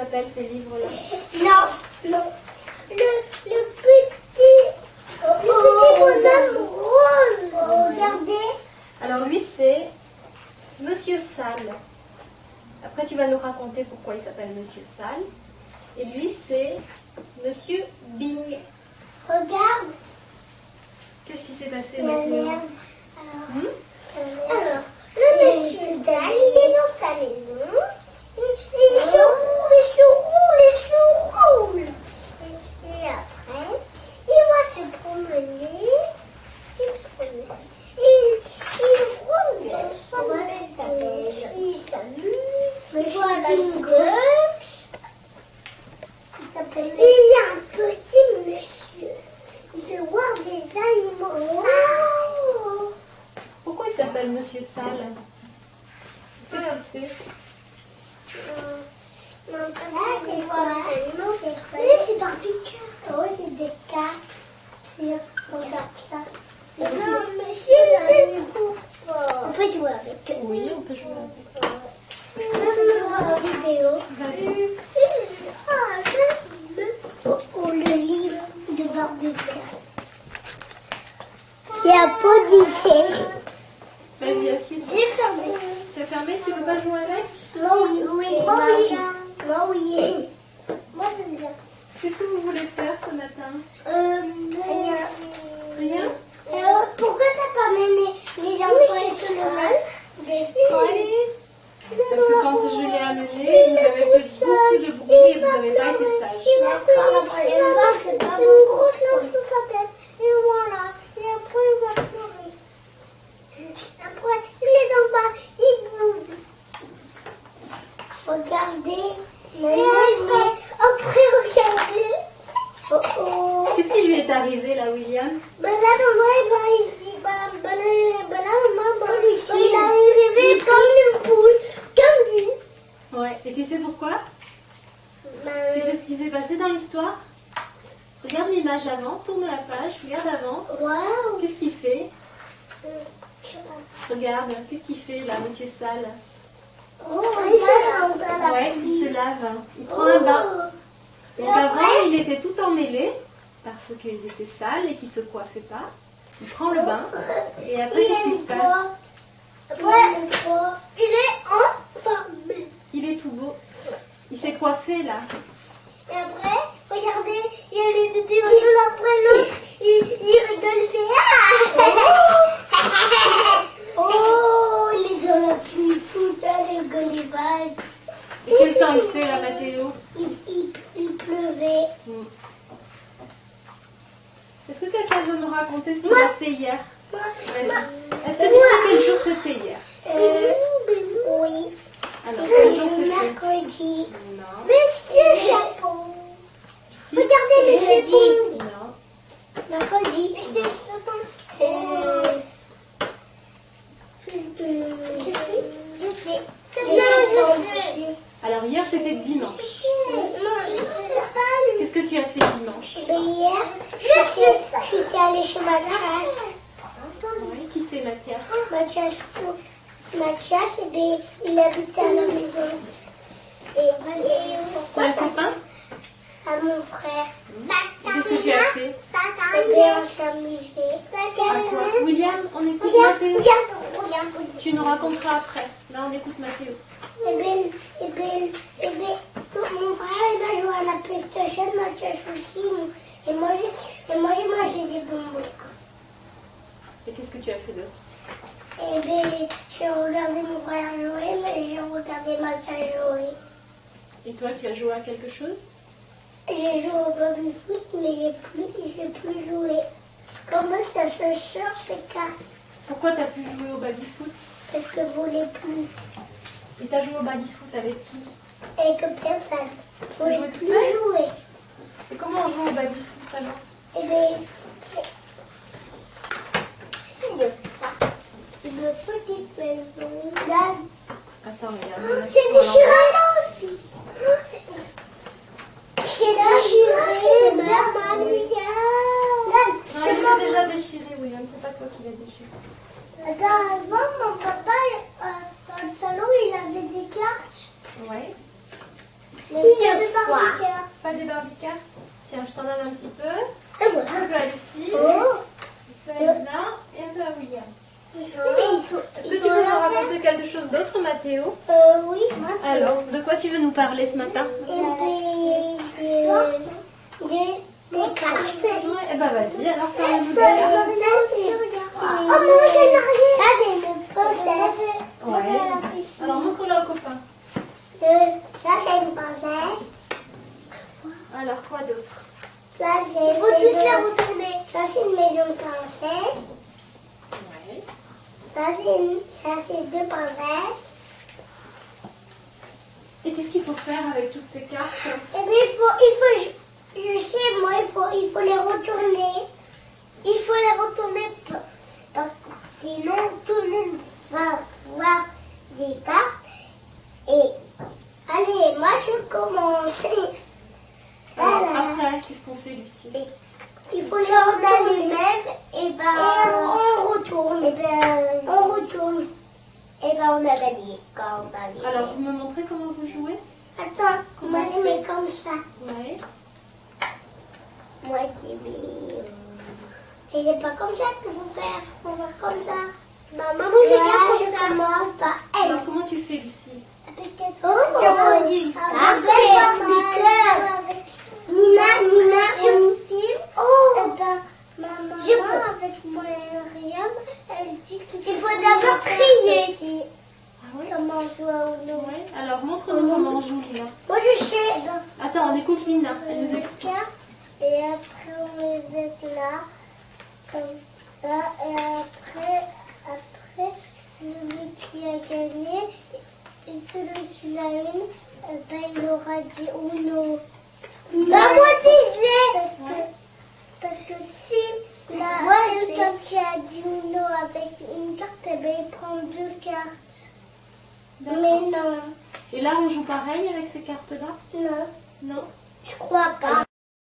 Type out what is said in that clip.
s'appellent ces livres-là? Non. Le petit bonhomme rose. Regardez. Alors lui, c'est Monsieur Sale. Après, tu vas nous raconter pourquoi il s'appelle Monsieur Sale. Et lui, c'est Monsieur Bing. Regarde. Qu'est-ce qui s'est passé maintenant? Alors, le monsieur Sale, il est dans sa maison. Il se roule. Et après, il va se promener. Il roule dans son maison. Il s'amuse. Il voit la gosse. Il y a un petit monsieur. Il fait voir des animaux sales. Pourquoi il s'appelle Monsieur Sale? Qu'est-ce que tu sais? Non, c'est quoi? C'est barbecue. Oui, c'est des cartes. Regarde ça. Non, monsieur, c'est pourquoi? On peut jouer avec eux. Oui, on peut jouer avec eux. Même voir la vidéo. Vas-y. Le livre de barbecue. Il y a un pot du chien. Vas-y, assieds. J'ai fermé. Tu as fermé? Tu veux pas jouer avec? Moi oui. Moi j'aime bien. Qu'est-ce que vous voulez faire ce matin? Rien. Rien? Pourquoi t'as pas mené les enfants et tout le reste d'école? Parce que quand je l'ai amené, vous avez fait beaucoup de bruit et vous n'avez pas été sage. D'accord, la prochaine fois, c'est pas beaucoup. Sur sa tête. Et voilà. Et après, il va pleurer. Après, il est dans le bas. Il bouge. Regardez. Après, regardez. Qu'est-ce qui lui est arrivé là, William? Ben là, maman, il va ici. Ben là, maman, il est arrivé comme une poule. Comme lui. Ouais. Et tu sais pourquoi? Tu sais ce qui s'est passé dans l'histoire? Regarde l'image avant, tourne la page, regarde avant. Waouh. Qu'est-ce qu'il fait? Regarde, qu'est-ce qu'il fait là, Monsieur Sale? Oh, il se lave. Ouais, il se lave, il prend un bain. Donc avant, il était tout emmêlé parce qu'il était sale et qu'il se coiffait pas. Il prend le bain et après, qu'est-ce qui se passe? Il est enfermé. Il est tout beau. Il s'est coiffé là. Et après, regardez, il y a les deux l'un après l'autre. Il rigole, il fait Oh, il est dans la pluie, tout ça, les golibages. Et quel temps il fait là, Mathéo? Il pleuvait. Est-ce que quelqu'un veut me raconter ce qu'il a fait hier? Vas-y. Est-ce que tu sais quel jour c'était hier? Oui. Alors, quel jour c'était? Mercredi. Non. Monsieur Chapeau. Si. Regardez les jeudis. Non. Mercredi. Alors hier c'était dimanche. Qu'est-ce que tu as fait dimanche? Hier, je suis allée chez Mathias. Oui, qui c'est Mathias? Mathias, il habite à la maison. Et C'est un copain? À mon frère. Qu'est-ce que tu as fait? On s'est amusé. À quoi? William, on écoute Mathéo. Regarde. Tu nous raconteras après. Là on écoute Mathéo. Mon frère il a joué à la PlayStation, Mathias aussi. Et moi j'ai mangé des bonbons. Et qu'est-ce que tu as fait d'autre? J'ai regardé mon frère jouer, mais j'ai regardé Mathias jouer. Et toi, tu as joué à quelque chose? J'ai joué au baby-foot, mais j'ai plus joué. Comment ça se cherche ces cartes? Pourquoi tu n'as plus joué au baby-foot? Parce que je voulais plus. Et tu as joué au baby-foot avec qui? Avec personne. Tu as joué tout seul? Jouer. Et comment on joue au baby-foot alors? Une petite maison. Là. Attends, regarde. C'est déchiré là aussi. C'est déchiré, maman. Non, il était déjà déchiré, William. C'est pas toi qui l'as déchiré. Avant, mon papa, dans le salon, il avait des cartes. Ouais. Il y avait tu veux nous parler ce matin? Des cartes. Ouais, eh ben vas-y, alors parle-nous des Ça, cartes. oh maman, j'ai marié. Ça, c'est une princesse. Ouais. Alors montre-la aux copains. Ça, c'est une princesse. Alors quoi d'autre? Ça, c'est... Il faut tous la retourner. Ça, c'est une maison de princesse. Ouais. Ça, c'est deux princesses. Et qu'est-ce qu'il faut faire avec toutes ces cartes? Et puis, je sais, moi, il faut les retourner. Il faut les retourner parce que sinon, tout le monde va voir les cartes. Et, allez, moi, je commence. Alors, Voilà. après, qu'est-ce qu'on fait, Lucie? Il faut les retourner les mêmes. Et ben, on retourne. Et ben, on retourne. Et ben, on a gagné. Quand on a gagné. Alors, vous me montrez comment vous jouez? Attends, moi je mets comme ça. Ouais. Moi je mets... Et c'est pas comme ça qu'il faut faire. On va comme ça. Maman, je commence par elle. Alors, comment tu fais, Lucie? Peut-être. Oh, avec du cœur. Nina, je dessine. Oh, maman, avec Myriam, elle dit que... Il faut d'abord trier. Ah ouais? Comment jouer au Uno. Ouais. Alors, montre-nous comment on joue, Lina. Moi je sais. Attends, on écoute Lina. Elle nous explique. Et après on les met là, comme ça. Et après, celui qui a gagné, et celui qui l'a eu, ben, il aura dit Uno. Bah moi aussi je l'ai.